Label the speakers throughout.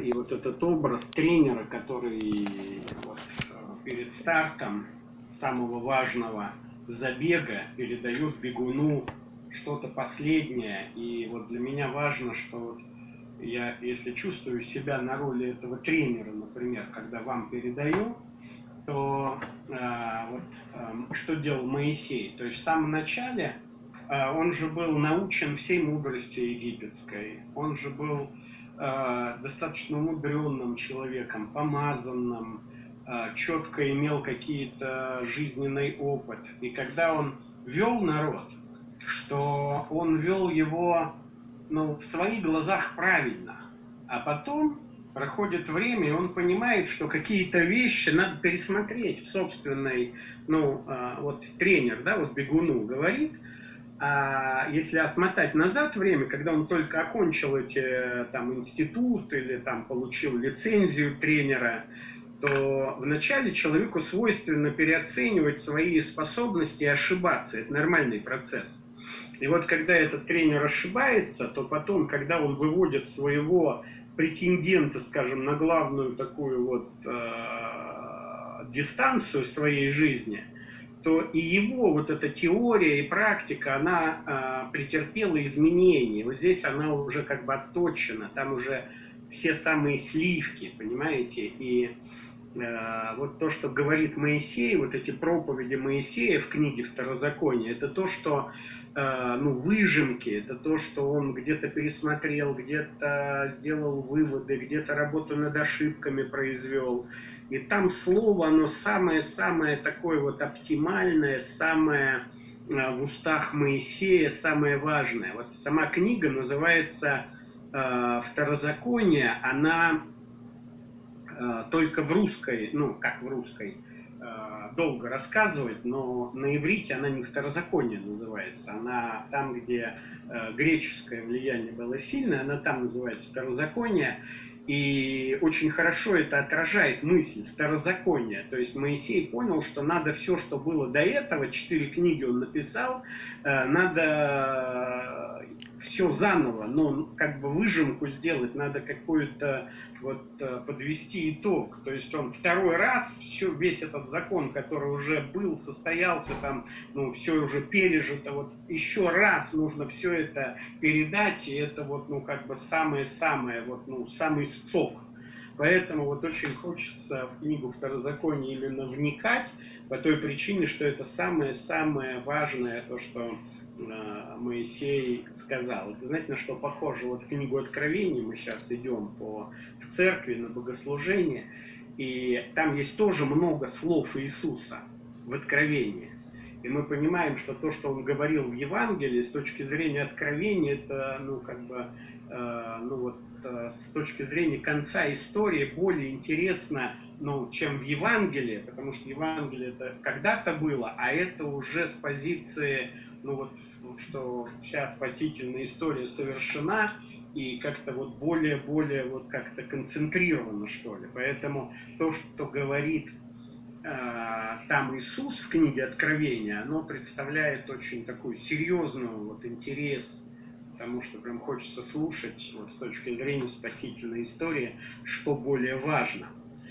Speaker 1: и вот этот образ тренера, который вот, перед стартом самого важного забега передает бегуну что-то последнее. И вот для меня важно, что вот я, если чувствую себя на роли этого тренера, например, когда вам передаю, то что делал Моисей? То есть в самом начале он же был научен всей мудрости египетской, он же был достаточно умудренным человеком, помазанным, четко имел какие-то жизненный опыт. И когда он вел народ, то он вел его в своих глазах правильно. А потом проходит время, и он понимает, что какие-то вещи надо пересмотреть в собственной, вот тренер, да, вот бегуну говорит, а если отмотать назад время, когда он только окончил эти там институт или там получил лицензию тренера, то вначале человеку свойственно переоценивать свои способности и ошибаться. Это нормальный процесс. И вот когда этот тренер ошибается, то потом, когда он выводит своего претендента, скажем, на главную такую вот дистанцию своей жизни, то и его вот эта теория и практика, она претерпела изменения. Вот здесь она уже как бы отточена, там уже все самые сливки, понимаете? И вот то, что говорит Моисей, вот эти проповеди Моисея в книге Второзакония, это то, что выжимки, это то, что он где-то пересмотрел, где-то сделал выводы, где-то работу над ошибками произвел. И там слово, оно самое-самое такое вот оптимальное, самое в устах Моисея, самое важное. Вот сама книга называется «Второзаконие», она только в русской, как в русской, долго рассказывать, но на иврите она не Второзаконие называется, она там, где греческое влияние было сильное, она там называется Второзаконие, и очень хорошо это отражает мысль Второзакония. То есть Моисей понял, что надо все, что было до этого, 4 книги он написал, надо все заново, но как бы выжимку сделать, надо какую-то вот подвести итог. То есть он второй раз весь этот закон, который уже был, состоялся, там, все уже пережито, вот еще раз нужно все это передать, и это вот, как бы самое-самое, вот, самый сок. Поэтому вот очень хочется в книгу Второзакония именно вникать, по той причине, что это самое-самое важное, то, что Моисей сказал. Это, знаете, на что похоже? Вот в книгу Откровений мы сейчас идем в церкви на богослужение, и там есть тоже много слов Иисуса в Откровении. И мы понимаем, что то, что он говорил в Евангелии, с точки зрения Откровения, это, с точки зрения конца истории более интересно, чем в Евангелии, потому что Евангелие это когда-то было, а это уже с позиции, что вся спасительная история совершена, и как-то вот более вот как-то концентрировано, что ли. Поэтому то, что говорит там Иисус в книге Откровения, оно представляет очень такую серьезную вот интерес, потому что прям хочется слушать вот с точки зрения спасительной истории, что более важно.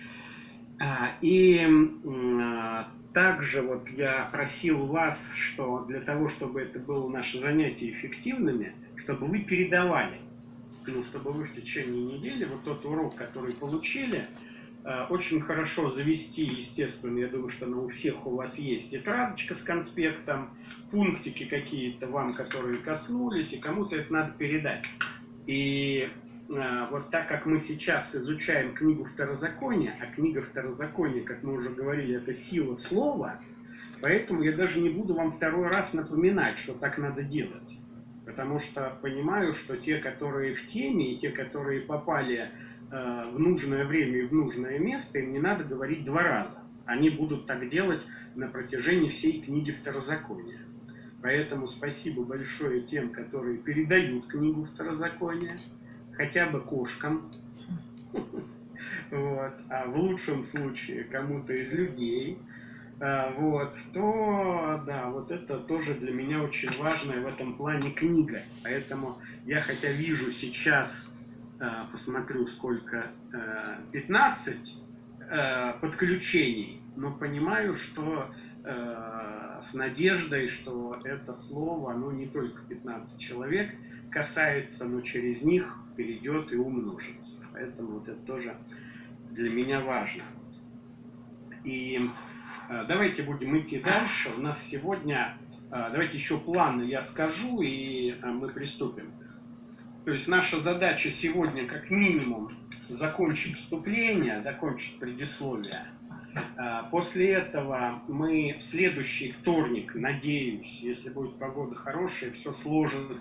Speaker 1: Также вот я просил вас, что для того, чтобы это было наше занятие эффективными, чтобы вы передавали, чтобы вы в течение недели вот тот урок, который получили, очень хорошо завести, естественно, я думаю, что у всех у вас есть тетрадочка с конспектом, пунктики какие-то вам, которые коснулись, и кому-то это надо передать. И вот так как мы сейчас изучаем книгу Второзакония, а книга Второзакония, как мы уже говорили, это сила слова, поэтому я даже не буду вам второй раз напоминать, что так надо делать. Потому что понимаю, что те, которые в теме, и те, которые попали в нужное время и в нужное место, им не надо говорить 2 раза. Они будут так делать на протяжении всей книги Второзакония. Поэтому спасибо большое тем, которые передают книгу Второзакония, хотя бы кошкам, вот, а в лучшем случае кому-то из людей, вот, то, да, вот это тоже для меня очень важная в этом плане книга. Поэтому я, хотя вижу сейчас посмотрю, сколько, 15 подключений, но понимаю, что с надеждой, что это слово, оно не только 15 человек касается, но через них перейдет и умножится. Поэтому вот это тоже для меня важно. И давайте будем идти дальше. У нас сегодня, давайте еще планы я скажу, и мы приступим. То есть наша задача сегодня как минимум закончить вступление, закончить предисловие. После этого мы в следующий вторник, надеюсь, если будет погода хорошая, все сложится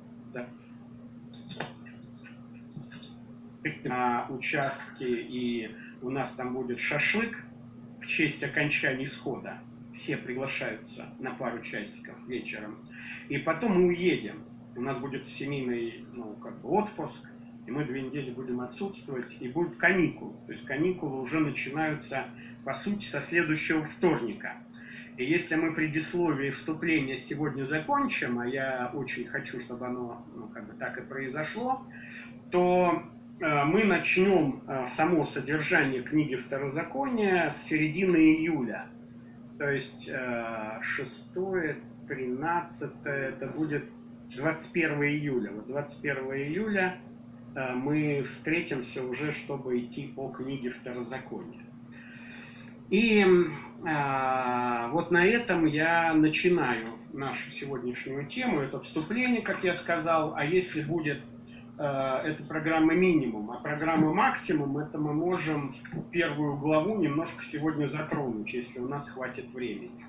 Speaker 1: на участке, и у нас там будет шашлык в честь окончания исхода. Все приглашаются на пару часиков вечером. И потом мы уедем. У нас будет семейный, отпуск, и мы 2 недели будем отсутствовать, и будут каникулы. То есть каникулы уже начинаются, по сути, со следующего вторника. И если мы предисловие и вступление сегодня закончим, а я очень хочу, чтобы оно так и произошло, то мы начнем само содержание книги Второзакония с середины июля. То есть 6, 13, это будет 21 июля. Вот 21 июля мы встретимся уже, чтобы идти по книге Второзакония. И вот на этом я начинаю нашу сегодняшнюю тему. Это вступление, как я сказал. А если будет это программа минимум, а программа максимум, это мы можем первую главу немножко сегодня затронуть, если у нас хватит времени.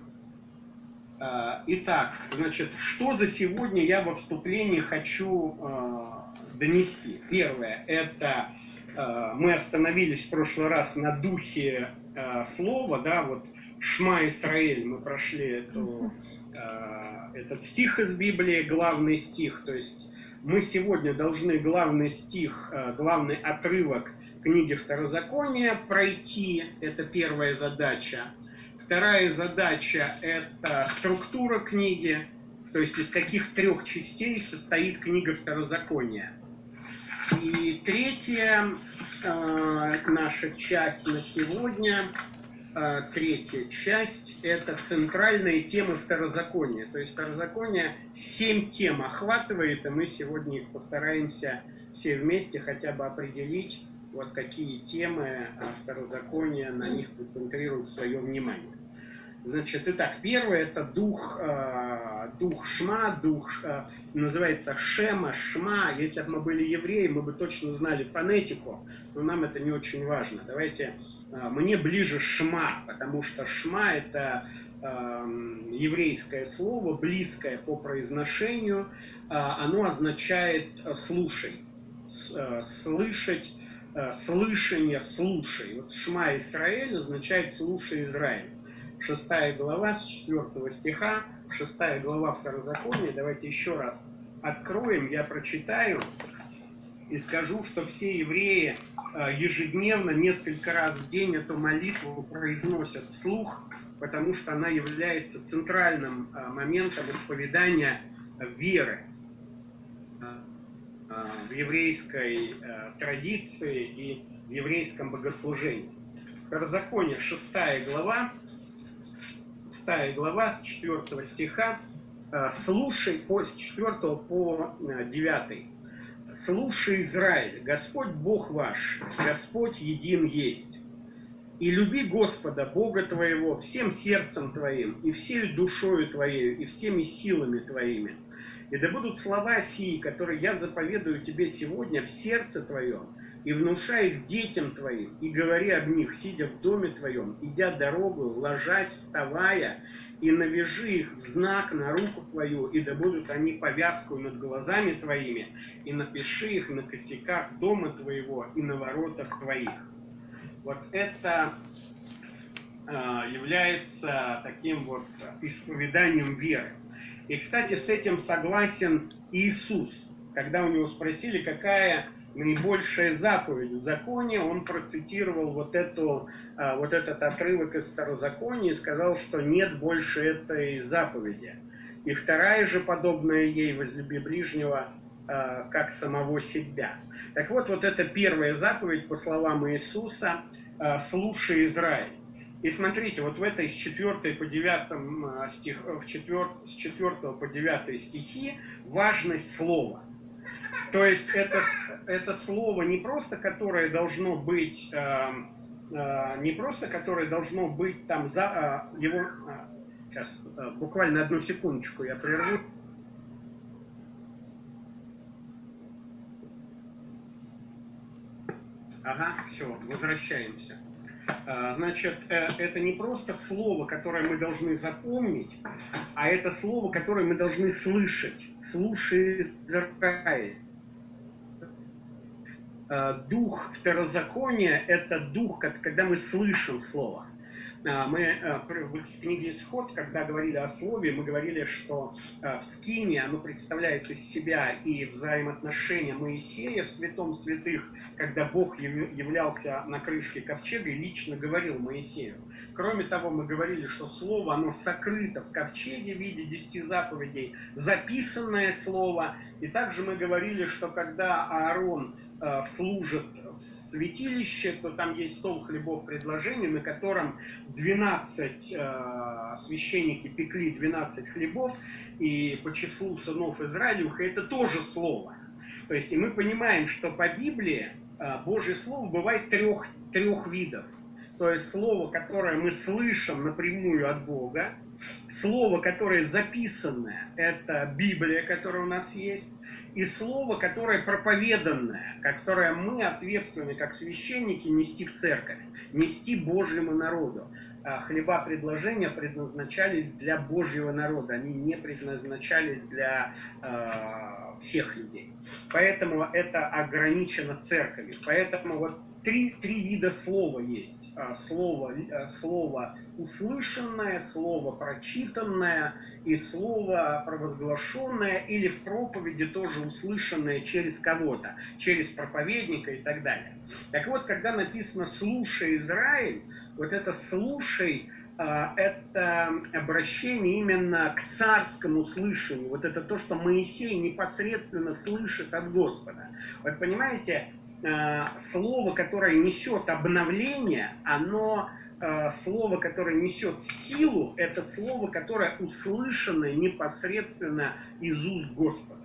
Speaker 1: Итак, значит, что за сегодня я во вступлении хочу донести? Первое, это мы остановились в прошлый раз на духе слова, да, вот Шма Исраэль, мы прошли этот стих из Библии, главный стих, то есть мы сегодня должны главный стих, главный отрывок книги Второзакония пройти, это первая задача. Вторая задача – это структура книги, то есть из каких 3 частей состоит книга Второзакония. И третья наша часть на сегодня, третья часть – это центральные темы Второзакония. То есть Второзаконие 7 тем охватывает, и мы сегодня их постараемся все вместе хотя бы определить, вот какие темы Второзакония, на них концентрируют свое внимание. Значит, итак, первое – это дух Шма, называется Шема, Шма. Если бы мы были евреи, мы бы точно знали фонетику, но нам это не очень важно. Давайте, мне ближе Шма, потому что Шма – это еврейское слово, близкое по произношению. Оно означает «слушай», «слышать», «слышание», «слушай». Вот Шма Исраэль означает «слушай, Израиль». 6 глава с 4 стиха, 6 глава Второзакония. Давайте еще раз откроем, я прочитаю и скажу, что все евреи ежедневно, несколько раз в день эту молитву произносят вслух, потому что она является центральным моментом исповедания веры в еврейской традиции и в еврейском богослужении. Второзаконие, 6 глава с 4 стиха, слушай, с 4 по 9. «Слушай, Израиль, Господь Бог ваш, Господь един есть. И люби Господа, Бога твоего, всем сердцем твоим, и всей душою твоею, и всеми силами твоими. И да будут слова сии, которые я заповедую тебе сегодня в сердце твоем, и внушай их детям твоим, и говори об них, сидя в доме твоем, идя дорогу, ложась, вставая, и навяжи их в знак на руку твою, и да будут они повязкою над глазами твоими, и напиши их на косяках дома твоего и на воротах твоих». Вот это является таким вот исповеданием веры. И, кстати, с этим согласен Иисус. Когда у него спросили, какая наибольшая заповедь в законе, он процитировал вот этот отрывок из Второзакония и сказал, что нет больше этой заповеди. И вторая же, подобная ей, возлюби ближнего, как самого себя. Так вот, вот это первая заповедь, по словам Иисуса, «Слушай, Израиль». И смотрите, вот в этой с 4 по 9 стих, с 4 по 9 стихи важность слова. То есть это слово не просто, которое должно быть, не просто, которое должно быть там за его... Сейчас, буквально одну секундочку я прерву. Ага, все, возвращаемся. Значит, это не просто слово, которое мы должны запомнить, а это слово, которое мы должны слышать. Слушай, Израиль. Дух второзакония – это дух, когда мы слышим слово. Мы в книге «Исход», когда говорили о слове, мы говорили, что в скине оно представляет из себя и взаимоотношения Моисея в святом святых, когда Бог являлся на крышке ковчега и лично говорил Моисею. Кроме того, мы говорили, что слово, оно сокрыто в ковчеге в виде 10 заповедей, записанное слово. И также мы говорили, что когда Аарон служит в святилище, то там есть стол хлебов предложений, на котором 12 священники пекли 12 хлебов, и по числу сынов Израилевых это тоже слово. То есть, и мы понимаем, что по Библии Божье Слово бывает трех видов. То есть слово, которое мы слышим напрямую от Бога, слово, которое записанное, это Библия, которая у нас есть, и слово, которое проповеданное, которое мы ответственны, как священники, нести в церковь, нести Божьему народу. Хлеба предложения предназначались для Божьего народа, они не предназначались для всех людей. Поэтому это ограничено церковью. Поэтому вот три вида слова есть. Слово услышанное, слово прочитанное и слово провозглашенное, или в проповеди тоже услышанное через кого-то, через проповедника и так далее. Так вот, когда написано «Слушай, Израиль», вот это «слушай» это обращение именно к царскому слышанию. Вот это то, что Моисей непосредственно слышит от Господа. Вот понимаете, слово, которое несет обновление, оно слово, которое несет силу, это слово, которое услышано непосредственно из уст Господа.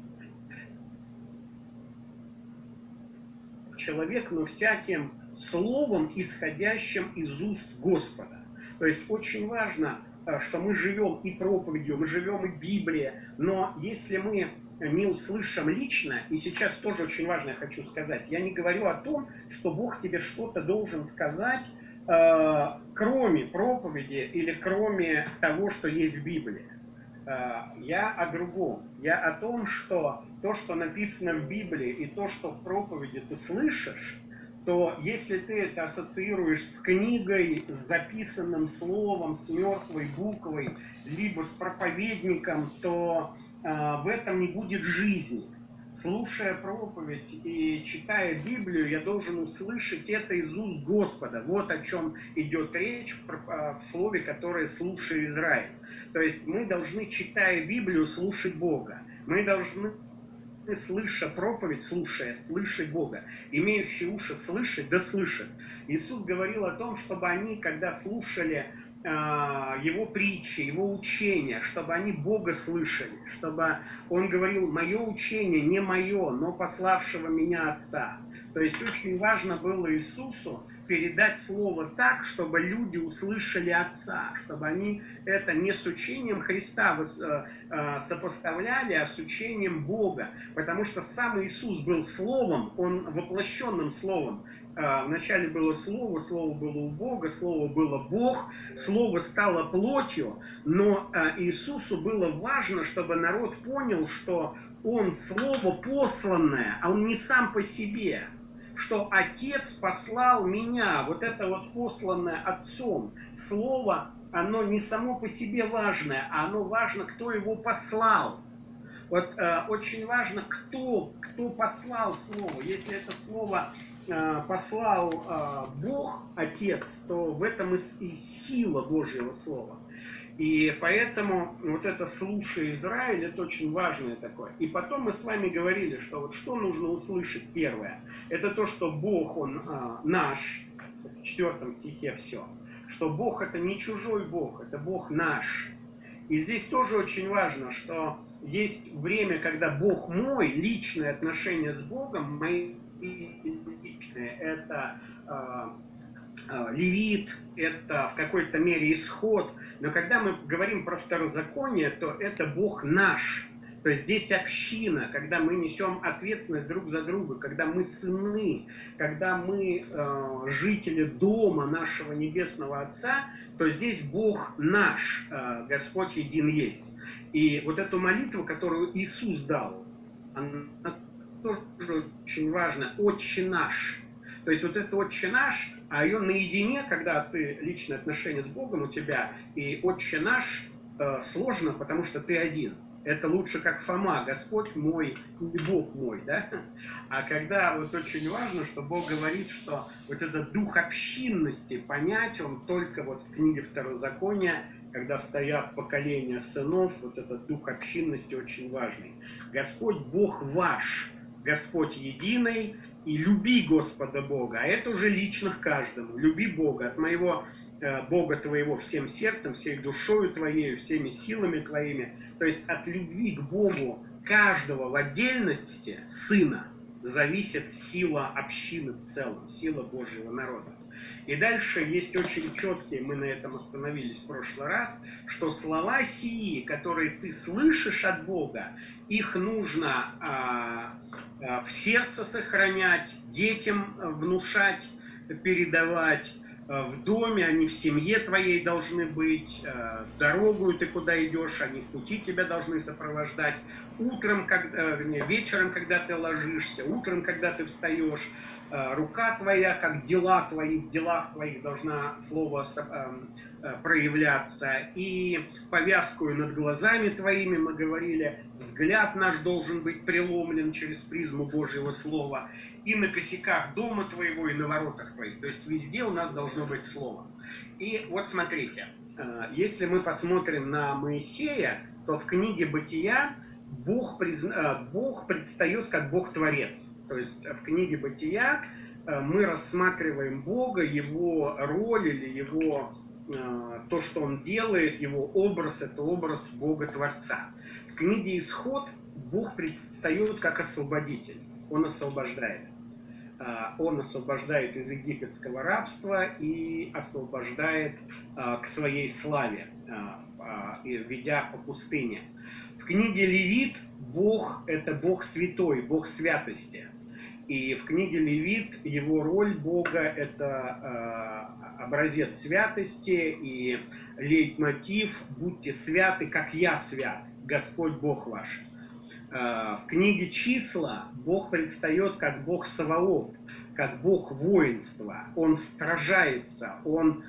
Speaker 1: Человек, но всяким словом, исходящим из уст Господа. То есть очень важно, что мы живем и проповедью, мы живем и Библией, но если мы не услышим лично, и сейчас тоже очень важно я хочу сказать, я не говорю о том, что Бог тебе что-то должен сказать, кроме проповеди или кроме того, что есть в Библии. Я о другом. Я о том, что то, что написано в Библии, и то, что в проповеди ты слышишь, то если ты это ассоциируешь с книгой, с записанным словом, с мертвой буквой, либо с проповедником, то в этом не будет жизни. Слушая проповедь и читая Библию, я должен услышать это из уст Господа. Вот о чем идет речь в слове, которое «Слушай, Израиль». То есть мы должны, читая Библию, слушать Бога. Мы должны, слыша проповедь, слышать Бога. Имеющие уши слышать, да слышат. Иисус говорил о том, чтобы они, когда слушали его притчи, его учения, чтобы они Бога слышали, чтобы он говорил: «Мое учение не мое, но пославшего меня Отца». То есть очень важно было Иисусу передать слово так, чтобы люди услышали Отца, чтобы они это не с учением Христа сопоставляли, а с учением Бога. Потому что сам Иисус был Словом, Он воплощенным Словом. Вначале было Слово, Слово было у Бога, Слово было Бог, Слово стало плотью, но Иисусу было важно, чтобы народ понял, что Он Слово посланное, а Он не сам по себе, что Отец послал меня, вот это вот посланное Отцом. Слово, оно не само по себе важное, а оно важно, кто его послал. Вот очень важно, кто послал Слово. Если это Слово послал Бог, Отец, то в этом и сила Божьего Слова. И поэтому вот это «слушай, Израиль» — это очень важное такое. И потом мы с вами говорили, что вот что нужно услышать первое. Это то, что Бог, Он наш, в 4 стихе все. Что Бог — это не чужой Бог, это Бог наш. И здесь тоже очень важно, что есть время, когда Бог мой, личные отношения с Богом, мои личные, это Левит, это в какой-то мере Исход. Но когда мы говорим про второзаконие, то это Бог наш. То есть здесь община, когда мы несем ответственность друг за друга, когда мы сыны, когда мы жители дома нашего Небесного Отца, то здесь Бог наш, Господь един есть. И вот эту молитву, которую Иисус дал, она тоже очень важна. «Отче наш». То есть вот это «Отче наш», а ее наедине, когда ты личные отношения с Богом у тебя, и «Отче наш» сложно, потому что ты один. Это лучше как Фома: «Господь мой и Бог мой», да? А когда вот очень важно, что Бог говорит, что вот этот дух общинности понять, он только вот в книге Второзакония, когда стоят поколения сынов, вот этот дух общинности очень важный. «Господь Бог ваш, Господь единый, и люби Господа Бога». А это уже лично к каждому. Люби Бога, от моего Бога твоего всем сердцем, всей душою твоей, всеми силами твоими. То есть от любви к Богу каждого в отдельности сына зависит сила общины в целом, сила Божьего народа. И дальше есть очень четкие, мы на этом остановились в прошлый раз, что слова сии, которые ты слышишь от Бога, их нужно в сердце сохранять, детям внушать, передавать. В доме, они в семье твоей должны быть, дорогу ты куда идешь, они в пути тебя должны сопровождать, утром, вечером, когда ты ложишься, утром, когда ты встаешь. Рука твоя, как дела твои, в делах твоих должна слово проявляться. И повязкою над глазами твоими, мы говорили, взгляд наш должен быть преломлен через призму Божьего Слова. И на косяках дома твоего, и на воротах твоих. То есть везде у нас должно быть слово. И вот смотрите, если мы посмотрим на Моисея, то в книге «Бытия» Бог предстает как Бог-творец. То есть в книге «Бытия» мы рассматриваем Бога, Его роль или Его, то, что Он делает, Его образ, это образ Бога-творца. В книге «Исход» Бог предстает как освободитель. Он освобождает. Он освобождает из египетского рабства и освобождает к своей славе, ведя по пустыне. В книге «Левит» Бог – это Бог святой, Бог святости. И в книге «Левит» его роль Бога – это образец святости и лейтмотив «Будьте святы, как я свят, Господь Бог ваш». В книге «Числа» Бог предстает как Бог Саваоф, как Бог воинства. Он сражается, он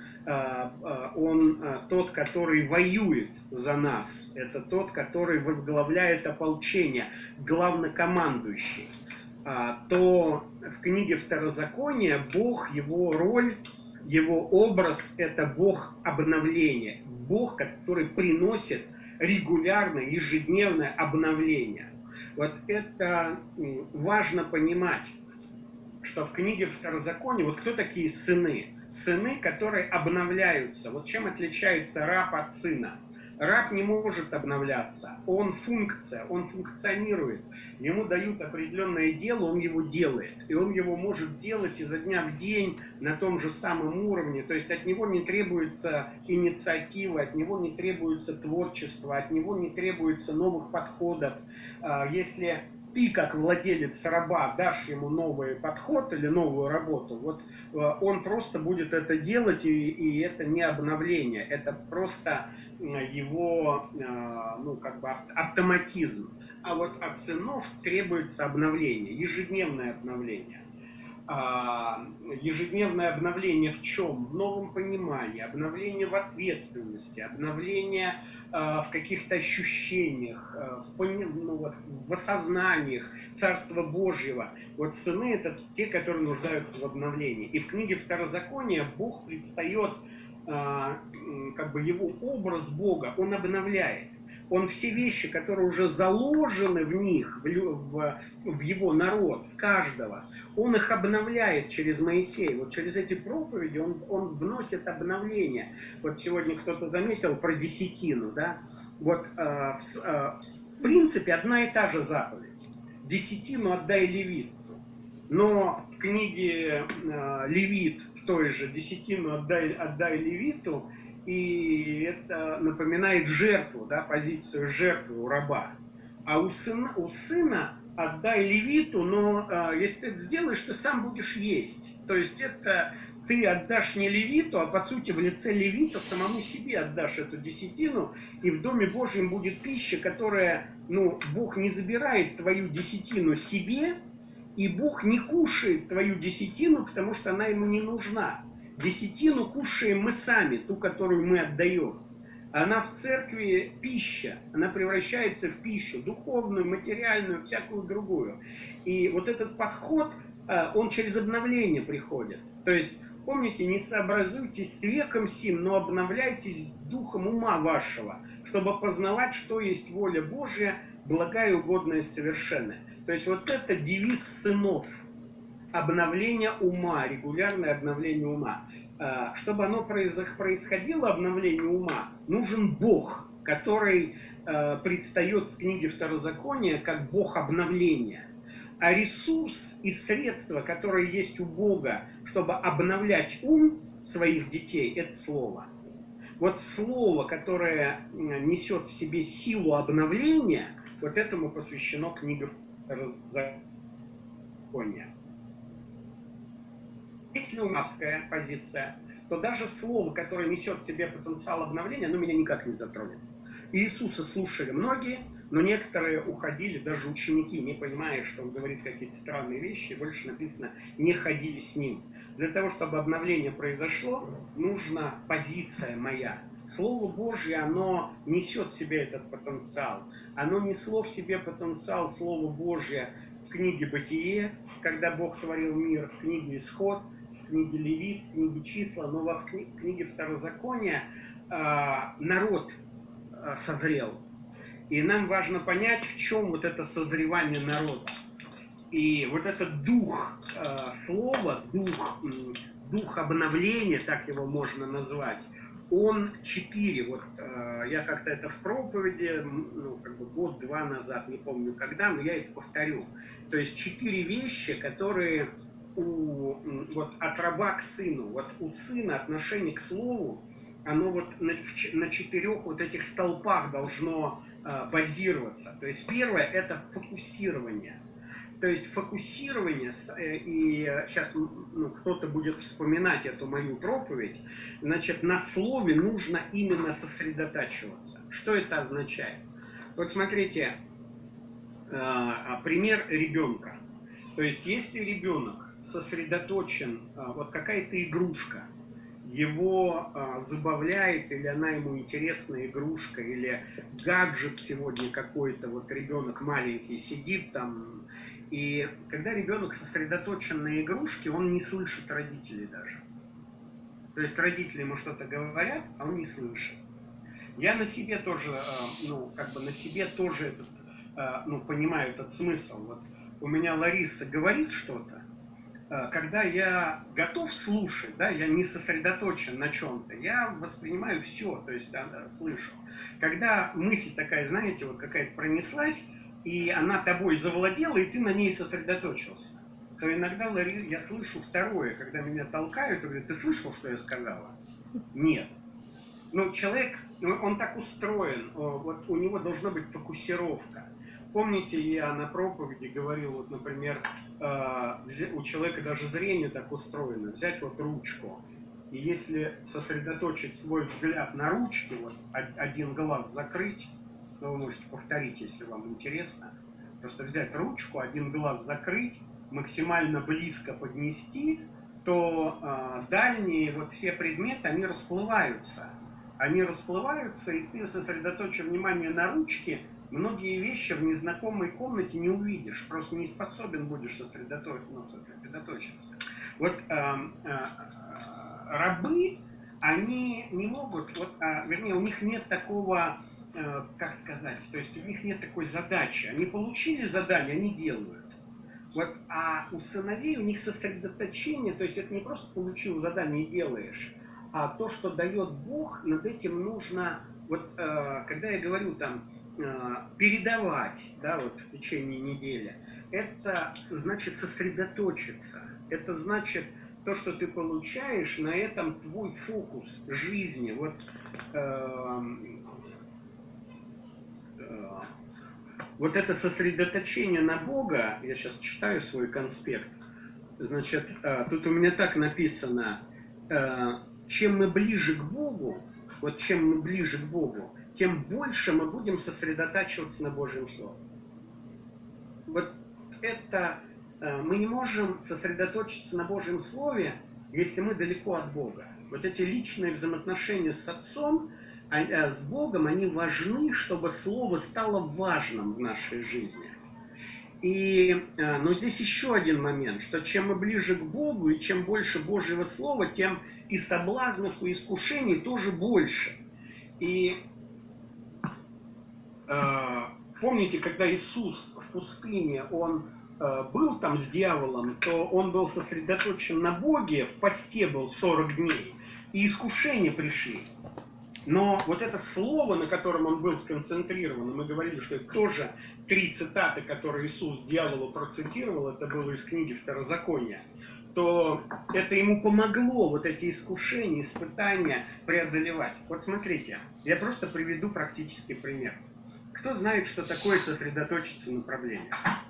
Speaker 1: тот, который воюет за нас. Это тот, который возглавляет ополчение, главнокомандующий. То в книге Второзакония Бог, его роль, его образ – это Бог обновления. Бог, который приносит регулярное, ежедневное обновление. Вот это важно понимать, что в книге Второзакония, вот кто такие сыны? Сыны, которые обновляются. Вот чем отличается раб от сына? Раб не может обновляться. Он функция, он функционирует. Ему дают определенное дело, он его делает. И он его может делать изо дня в день на том же самом уровне. То есть от него не требуется инициатива, от него не требуется творчество, от него не требуется новых подходов. Если ты, как владелец раба, дашь ему новый подход или новую работу, вот он просто будет это делать, и это не обновление, это просто его, ну, как бы автоматизм. А вот от сынов требуется обновление, ежедневное обновление. Ежедневное обновление в чем? В новом понимании, обновление в ответственности, обновление в каких-то ощущениях, в осознаниях Царства Божьего. Вот сыны – это те, которые нуждаются в обновлении. И в книге Второзакония Бог предстает как бы его образ Бога, он обновляет. Он все вещи, которые уже заложены в них, в его народ, в каждого, он их обновляет через Моисея. Вот через эти проповеди он вносит обновление. Вот сегодня кто-то заметил про десятину, да? Вот в принципе одна и та же заповедь. Десятину отдай левиту. Но в книге Левит, в той же, десятину отдай левиту, и это напоминает жертву, да, позицию жертвы у раба. А у сына отдай левиту, но если ты это сделаешь, ты сам будешь есть. То есть это ты отдашь не левиту, а по сути в лице левита самому себе отдашь эту десятину, и в Доме Божьем будет пища, которая, ну, Бог не забирает твою десятину себе, и Бог не кушает твою десятину, потому что она ему не нужна. Десятину кушаем мы сами, ту, которую мы отдаем. Она в церкви пища, она превращается в пищу, духовную, материальную, всякую другую. И вот этот подход, он через обновление приходит. То есть, помните, не сообразуйтесь с веком сим, но обновляйтесь духом ума вашего, чтобы познавать, что есть воля Божья, благая, угодная и совершенная. То есть вот это девиз сынов. Обновление ума, регулярное обновление ума. Чтобы оно происходило, обновление ума, нужен Бог, который предстает в книге Второзакония как Бог обновления. А ресурс и средства, которые есть у Бога, чтобы обновлять ум своих детей, это слово. Вот слово, которое несет в себе силу обновления, вот этому посвящена книга Второзакония. Если умовская позиция, то даже слово, которое несет в себе потенциал обновления, оно меня никак не затронет. Иисуса слушали многие, но некоторые уходили, даже ученики, не понимая, что он говорит какие-то странные вещи, больше написано, не ходили с ним. Для того, чтобы обновление произошло, нужна позиция моя. Слово Божье, оно несет в себе этот потенциал. Оно несло в себе потенциал Слова Божье в книге «Бытие», когда Бог творил мир, в книге «Исход», в книге «Левит», в книге «Числа», но в книге «Второзакония» народ созрел. И нам важно понять, в чем вот это созревание народа. И вот этот дух слова, дух обновления, так его можно назвать, он 4. Вот я как-то это в проповеди, ну, как бы год-два назад, не помню когда, но я это повторю. То есть 4 вещи, которые вот от раба к сыну, вот у сына отношение к слову, оно вот на 4 вот этих столпах должно базироваться. То есть первое – это фокусирование. То есть фокусирование, и сейчас кто-то будет вспоминать эту мою проповедь, значит, на слове нужно именно сосредотачиваться. Что это означает? Вот смотрите, пример ребенка. То есть если ребенок сосредоточен, вот какая-то игрушка, его забавляет, или она ему интересная игрушка, или гаджет сегодня какой-то, вот ребенок маленький сидит там, и когда ребенок сосредоточен на игрушке, он не слышит родителей даже. То есть родители ему что-то говорят, а он не слышит. Я на себе тоже, на себе тоже понимаю этот смысл. Вот у меня Лариса говорит что-то, когда я готов слушать, да, я не сосредоточен на чем-то, я воспринимаю все, то есть слышу. Когда мысль такая, знаете, вот какая-то пронеслась, и она тобой завладела, и ты на ней сосредоточился, то иногда я слышу второе, когда меня толкают, и говорят, ты слышал, что я сказала? Нет. Но человек, он так устроен, вот у него должна быть фокусировка. Помните, я на проповеди говорил, вот, например, у человека даже зрение так устроено, взять вот ручку, и если сосредоточить свой взгляд на ручке, вот один глаз закрыть, то вы можете повторить, если вам интересно, просто взять ручку, один глаз закрыть, максимально близко поднести, то дальние вот все предметы, они расплываются. Они расплываются, и ты, сосредоточив внимание на ручке, многие вещи в незнакомой комнате не увидишь, просто не способен будешь сосредоточиться. Вот рабы, они не могут, вот, вернее, у них нет такого, как сказать, то есть у них нет такой задачи. Они получили задание, они делают. Вот, а у сыновей у них сосредоточение, то есть это не просто получил задание и делаешь, а то, что дает Бог, над этим нужно, вот когда я говорю там, передавать, да, вот в течение недели, это значит сосредоточиться. Это значит то, что ты получаешь, на этом твой фокус жизни. Вот вот это сосредоточение на Бога, я сейчас читаю свой конспект, значит, тут у меня так написано, чем мы ближе к Богу, вот чем мы ближе к Богу, тем больше мы будем сосредотачиваться на Божьем Слове. Вот это, мы не можем сосредоточиться на Божьем Слове, если мы далеко от Бога. Вот эти личные взаимоотношения с Отцом, с Богом, они важны, чтобы Слово стало важным в нашей жизни. Но здесь еще один момент, что чем мы ближе к Богу, и чем больше Божьего Слова, тем и соблазнов, и искушений тоже больше. И помните, когда Иисус в пустыне, Он был там с дьяволом, то Он был сосредоточен на Боге, в посте был 40 дней, и искушения пришли. Но вот это слово, на котором он был сконцентрирован, мы говорили, что это тоже 3 цитаты, которые Иисус дьяволу процитировал, это было из книги Второзакония, то это ему помогло вот эти искушения, испытания преодолевать. Вот смотрите, я просто приведу практический пример. Кто знает, что такое сосредоточиться на проблеме?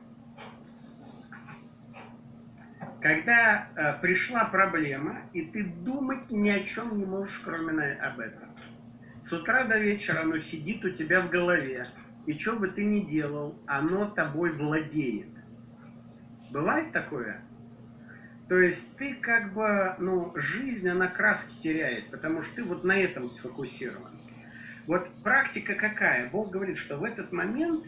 Speaker 1: Когда пришла проблема, и ты думать ни о чем не можешь, кроме об этом. С утра до вечера оно сидит у тебя в голове, и что бы ты ни делал, оно тобой владеет. Бывает такое? То есть ты как бы, жизнь, она краски теряет, потому что ты вот на этом сфокусирован. Вот практика какая? Бог говорит, что в этот момент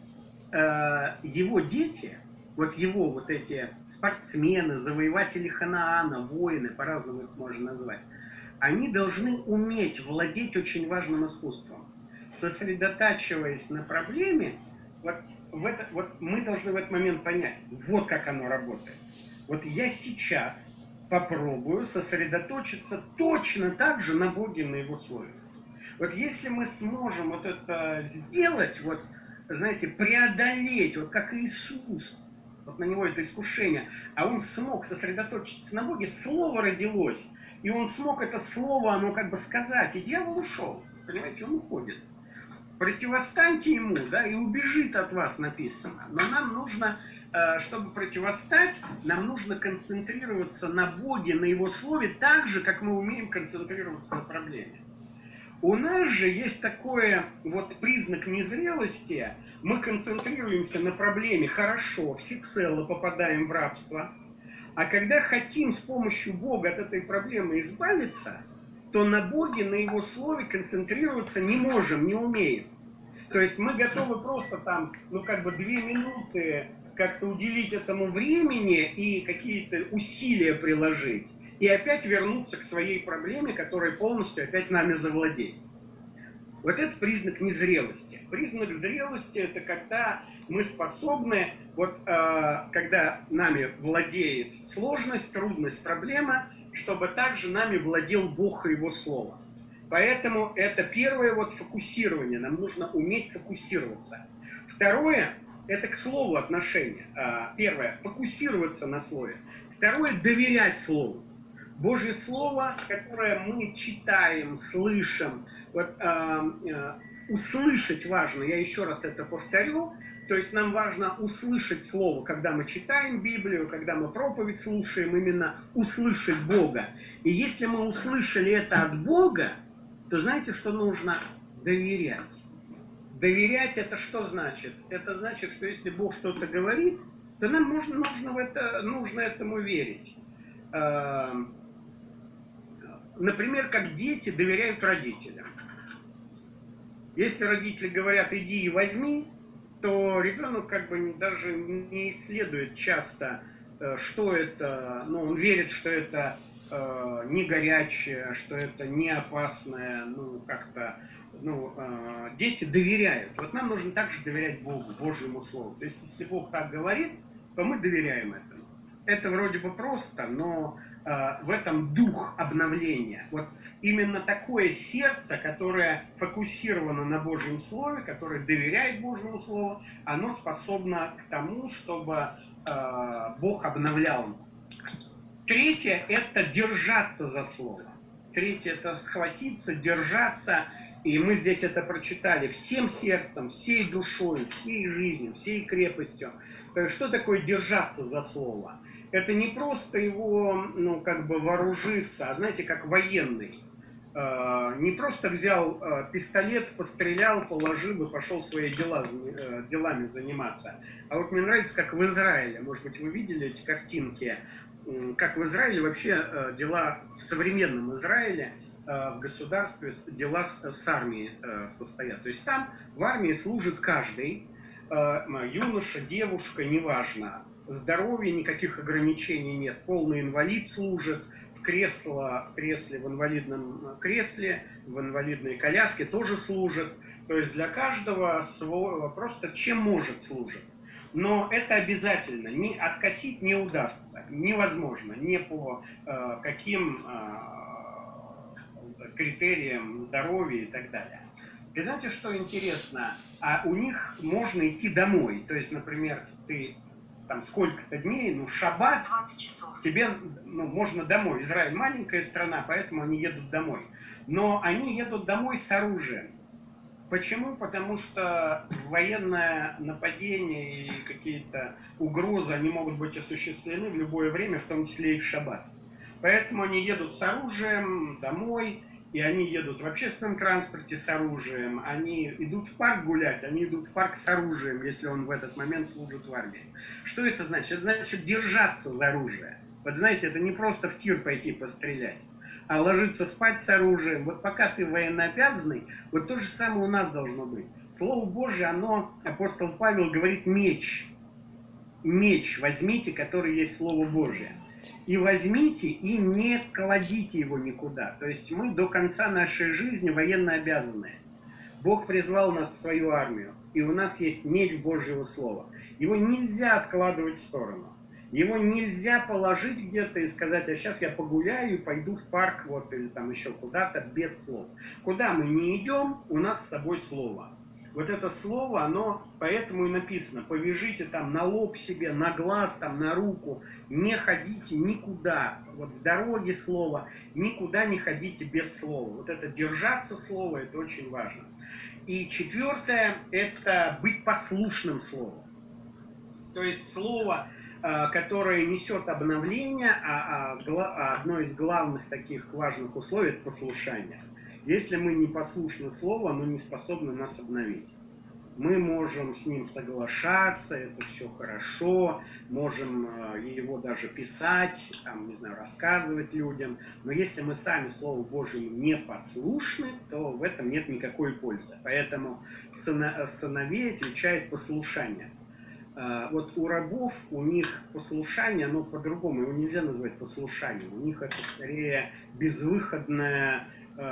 Speaker 1: его дети, вот его вот эти спортсмены, завоеватели Ханаана, воины, по-разному их можно назвать, они должны уметь владеть очень важным искусством. Сосредотачиваясь на проблеме, вот мы должны в этот момент понять, вот как оно работает. Вот я сейчас попробую сосредоточиться точно так же на Боге, на Его Слове. Вот если мы сможем вот это сделать, вот, знаете, преодолеть, вот как Иисус, вот на него это искушение, а он смог сосредоточиться на Боге, Слово родилось, и он смог это слово, оно как бы сказать, и дьявол ушел. Понимаете, он уходит. Противостаньте ему, да, и убежит от вас, написано. Но нам нужно, чтобы противостать, нам нужно концентрироваться на Боге, на Его Слове, так же, как мы умеем концентрироваться на проблеме. У нас же есть такой вот признак незрелости. Мы концентрируемся на проблеме хорошо, всецело попадаем в рабство. А когда хотим с помощью Бога от этой проблемы избавиться, то на Боге, на Его Слове концентрироваться не можем, не умеем. То есть мы готовы просто там, 2 минуты как-то уделить этому времени и какие-то усилия приложить. И опять вернуться к своей проблеме, которая полностью опять нами завладеет. Вот это признак незрелости. Признак зрелости – это когда мы способны, когда нами владеет сложность, трудность, проблема, чтобы также нами владел Бог и Его Слово. Поэтому это первое фокусирование. Нам нужно уметь фокусироваться. Второе – это к Слову отношение. Первое – фокусироваться на Слове. Второе – доверять Слову. Божье Слово, которое мы читаем, слышим, услышать важно, я еще раз это повторю, то есть нам важно услышать Слово, когда мы читаем Библию, когда мы проповедь слушаем, именно услышать Бога. И если мы услышали это от Бога, то знаете, что нужно? Доверять. Доверять это что значит? Это значит, что если Бог что-то говорит, то нам нужно этому верить. Например, как дети доверяют родителям. Если родители говорят «иди и возьми», то ребенок даже не исследует часто, что это, он верит, что это не горячее, что это не опасное, ну, как-то, ну, дети доверяют. Вот нам нужно также доверять Богу, Божьему Слову. То есть, если Бог так говорит, то мы доверяем этому. Это вроде бы просто, но в этом дух обновления. Вот именно такое сердце, которое фокусировано на Божьем Слове, которое доверяет Божьему Слову, оно способно к тому, чтобы Бог обновлял нас. Третье – это держаться за Слово. Третье – это схватиться, держаться. И мы здесь это прочитали всем сердцем, всей душой, всей жизнью, всей крепостью. То есть, что такое держаться за Слово? Это не просто его, ну, как бы вооружиться, а знаете, как военный. Не просто взял пистолет, пострелял, положил и пошел своими делами заниматься. А вот мне нравится, как в Израиле, может быть, вы видели эти картинки, как в Израиле вообще дела, в современном Израиле, в государстве дела с армией состоят. То есть там в армии служит каждый, юноша, девушка, неважно. Здоровья, никаких ограничений нет. Полный инвалид служит, в кресле, в инвалидном кресле, в инвалидной коляске тоже служит. То есть для каждого просто чем может служит. Но это обязательно. Откосить не удастся. Невозможно. Не по каким критериям здоровья и так далее. И знаете, что интересно? А у них можно идти домой. То есть, например, ты там сколько-то дней, ну, шаббат,
Speaker 2: 20 часов.
Speaker 1: Тебе, ну, можно домой. Израиль маленькая страна, поэтому они едут домой. Но они едут домой с оружием. Почему? Потому что военное нападение и какие-то угрозы, они могут быть осуществлены в любое время, в том числе и в шаббат. Поэтому они едут с оружием домой, и они едут в общественном транспорте с оружием, они идут в парк гулять, они идут в парк с оружием, если он в этот момент служит в армии. Что это значит? Это значит держаться за оружие. Вот знаете, это не просто в тир пойти пострелять, а ложиться спать с оружием. Вот пока ты военнообязанный, вот то же самое у нас должно быть. Слово Божие, оно, апостол Павел говорит, меч. Меч возьмите, который есть Слово Божие. И возьмите, и не кладите его никуда. То есть мы до конца нашей жизни военнообязанные. Бог призвал нас в свою армию, и у нас есть меч Божьего Слова. Его нельзя откладывать в сторону. Его нельзя положить где-то и сказать, а сейчас я погуляю и пойду в парк, вот, или там еще куда-то без слов. Куда мы не идем, у нас с собой слово. Вот это слово, оно поэтому и написано, повяжите там на лоб себе, на глаз, там, на руку, не ходите никуда. Вот в дороге слово, никуда не ходите без слова. Вот это держаться слова, это очень важно. И четвертое, это быть послушным словом. То есть слово, которое несет обновление, одно из главных таких важных условий – это послушание. Если мы не послушны слову, оно не способно нас обновить. Мы можем с ним соглашаться, это все хорошо, можем его даже писать, там, не знаю, рассказывать людям, но если мы сами Слову Божьему не послушны, то в этом нет никакой пользы. Поэтому сыновей отличает послушание. Вот у рабов, у них послушание, оно по-другому, его нельзя назвать послушанием. У них это скорее безвыходное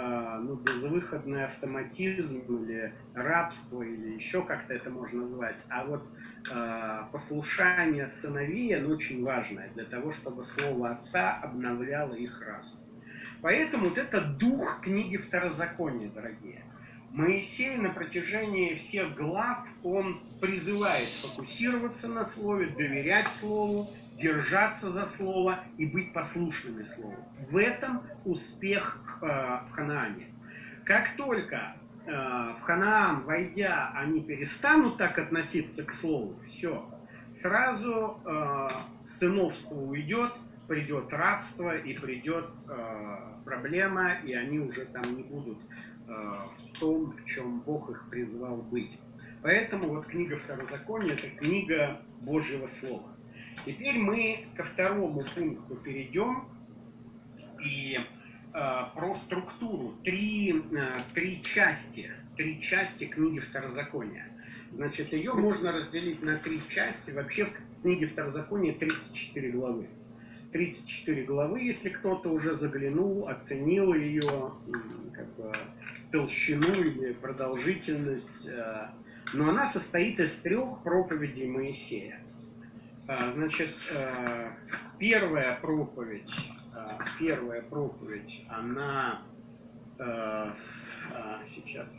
Speaker 1: автоматизм или рабство, или еще как-то это можно назвать. А вот послушание сыновей, оно очень важное для того, чтобы слово Отца обновляло их разум. Поэтому вот это дух книги Второзакония, дорогие. Моисей на протяжении всех глав, он призывает фокусироваться на слове, доверять слову, держаться за слово и быть послушными слову. В этом успех в Ханаане. Как только в Ханаан, войдя, они перестанут так относиться к слову, все, сразу сыновство уйдет, придет рабство и придет проблема, и они уже там не будут в том, в чем Бог их призвал быть. Поэтому вот книга Второзакония – это книга Божьего Слова. Теперь мы ко второму пункту перейдем и про структуру. Три части книги Второзакония. Значит, ее можно разделить на 3 части. Вообще в книге Второзакония 34 главы. 34 главы, если кто-то уже заглянул, оценил ее как бы, толщину или продолжительность. Но она состоит из 3 проповедей Моисея. Значит, первая проповедь, она, сейчас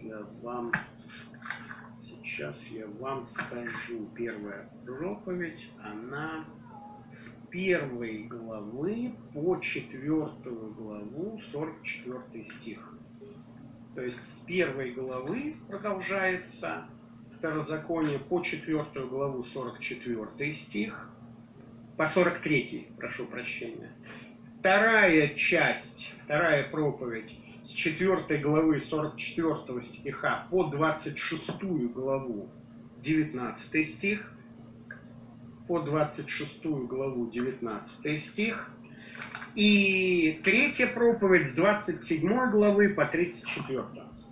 Speaker 1: я вам скажу, первая проповедь, она с 1 главы по 4 главу, 44 стих. То есть с 1 главы продолжается Второзаконие по 4 главу 44 стих, по 43, прошу прощения. Вторая проповедь с 4 главы 44 стиха по 26 главу 19 стих, по 26 главу 19 стих. И третья проповедь с 27 главы по 34.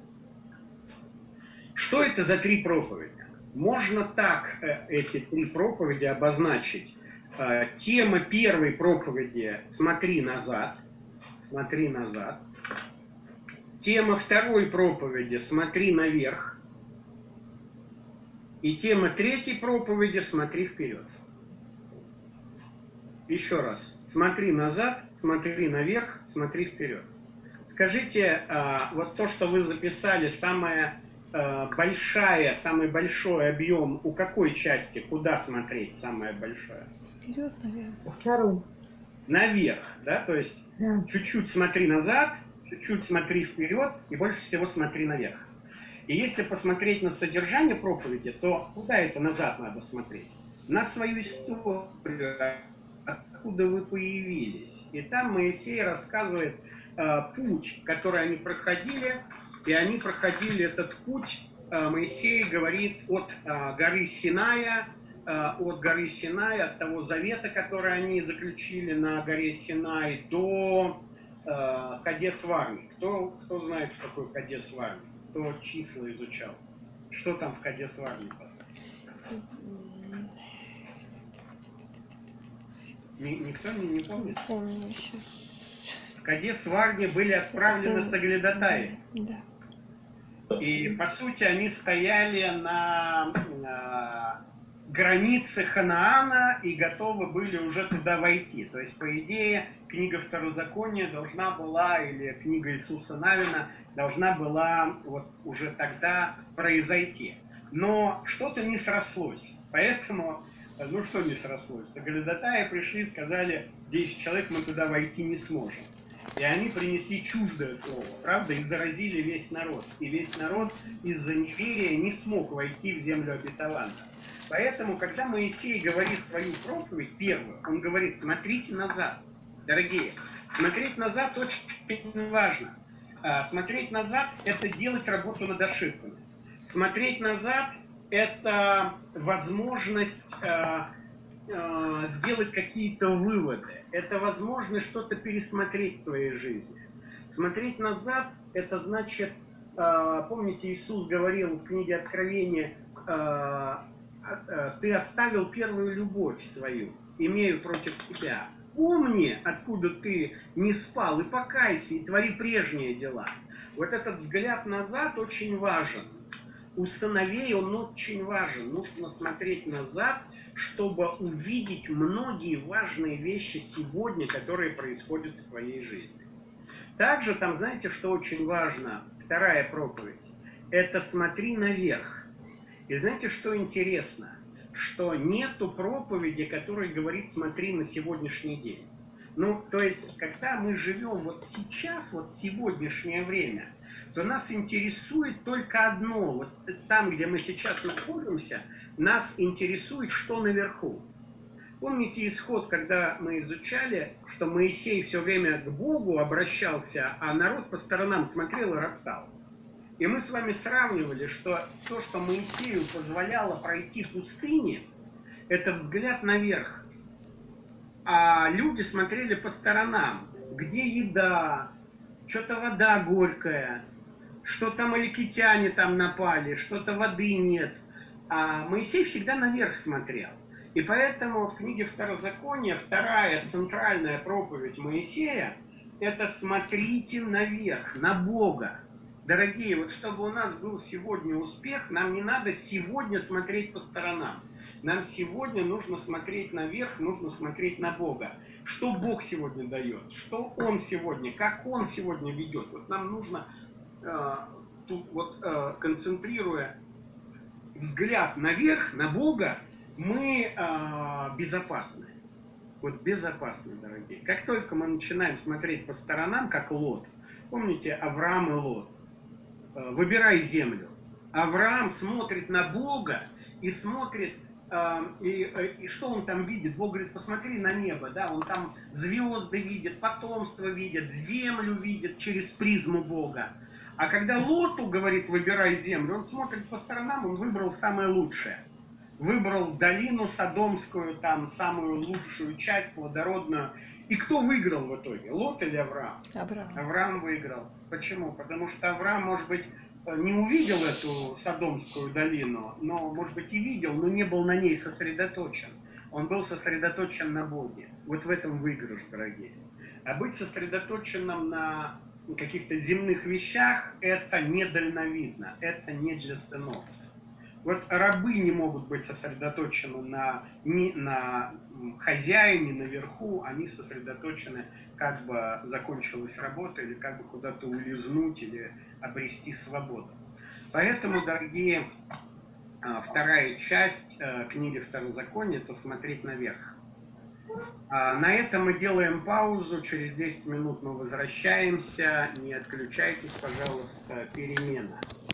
Speaker 1: Что это за 3 проповеди? Можно так эти 3 проповеди обозначить. Тема первой проповеди «Смотри назад». Смотри назад. Тема второй проповеди «Смотри наверх». И тема третьей проповеди «Смотри вперед». Еще раз. Смотри назад, смотри наверх, смотри вперед. Скажите, вот то, что вы записали, самый большой объем, у какой части, куда смотреть самое большое?
Speaker 2: Вперед, наверх.
Speaker 3: Второй.
Speaker 1: Наверх, да, то есть чуть-чуть смотри назад, чуть-чуть смотри вперед и больше всего смотри наверх. И если посмотреть на содержание проповеди, то куда это назад надо смотреть? На свою историю, откуда вы появились. И там Моисей рассказывает путь, который они проходили, и они проходили этот путь, Моисей говорит, от горы Синая, от того завета, который они заключили на горе Синай, до Кадес-Варни. Кто знает, что такое Кадес-Варни? Кто числа изучал? Что там в Кадес-Варни? Никто не помнит?
Speaker 2: Помню сейчас.
Speaker 1: В Кадес-Варне были отправлены соглядатаи.
Speaker 2: Да.
Speaker 1: И, по сути, они стояли на границе Ханаана и готовы были уже туда войти. То есть, по идее, книга Второзакония должна была, или книга Иисуса Навина, должна была вот уже тогда произойти. Но что-то не срослось. Поэтому, что не срослось? Соглядатаи пришли и сказали, 10 человек мы туда войти не сможем. И они принесли чуждое слово, правда, и заразили весь народ. И весь народ из-за неверия не смог войти в землю обетованную. Поэтому, когда Моисей говорит свою проповедь, первую, он говорит, смотрите назад, дорогие. Смотреть назад очень важно. Смотреть назад – это делать работу над ошибками. Смотреть назад – это возможность сделать какие-то выводы. Это возможность что-то пересмотреть в своей жизни. Смотреть назад – это значит, помните, Иисус говорил в книге Откровения, ты оставил первую любовь свою, имею против тебя. Помни, откуда ты не спал, и покайся, и твори прежние дела. Вот этот взгляд назад очень важен. У сыновей он очень важен. Нужно смотреть назад, чтобы увидеть многие важные вещи сегодня, которые происходят в твоей жизни. Также там, знаете, что очень важно? Вторая проповедь. Это смотри наверх. И знаете, что интересно? Что нету проповеди, которая говорит смотри на сегодняшний день. То есть, когда мы живем вот сейчас, вот сегодняшнее время, то нас интересует только одно. Вот там, где мы сейчас находимся, нас интересует, что наверху. Помните исход, когда мы изучали, что Моисей все время к Богу обращался, а народ по сторонам смотрел и роптал. И мы с вами сравнивали, что то, что Моисею позволяло пройти пустыни, это взгляд наверх. А люди смотрели по сторонам, где еда, что-то вода горькая, что-то амаликитяне там напали, что-то воды нет. А Моисей всегда наверх смотрел. И поэтому в книге Второзакония вторая центральная проповедь Моисея – это «смотрите наверх, на Бога». Дорогие, вот чтобы у нас был сегодня успех, нам не надо сегодня смотреть по сторонам. Нам сегодня нужно смотреть наверх, нужно смотреть на Бога. Что Бог сегодня дает, что Он сегодня, как Он сегодня ведет. Вот нам нужно, концентрируя взгляд наверх, на Бога, мы безопасны. Вот безопасны, дорогие. Как только мы начинаем смотреть по сторонам, как Лот, помните Авраам и Лот, выбирай землю. Авраам смотрит на Бога и смотрит, и что он там видит? Бог говорит, посмотри на небо, да, он там звезды видит, потомство видит, землю видит через призму Бога. А когда Лоту говорит, выбирай землю, он смотрит по сторонам, он выбрал самое лучшее. Выбрал долину Содомскую, там самую лучшую часть, плодородную. И кто выиграл в итоге? Лот или Авраам?
Speaker 2: Авраам.
Speaker 1: Авраам выиграл. Почему? Потому что Авраам, может быть, не увидел эту Содомскую долину, но, может быть, и видел, но не был на ней сосредоточен. Он был сосредоточен на Боге. Вот в этом выигрыш, дорогие. А быть сосредоточенным на каких-то земных вещах, это недальновидно, это не для сынов. Вот рабы не могут быть сосредоточены на хозяине, наверху, они сосредоточены, как бы закончилась работа, или как бы куда-то улизнуть, или обрести свободу. Поэтому, дорогие, вторая часть книги Второзакония – это смотреть наверх. На этом мы делаем паузу, через 10 минут мы возвращаемся, не отключайтесь, пожалуйста, перемена.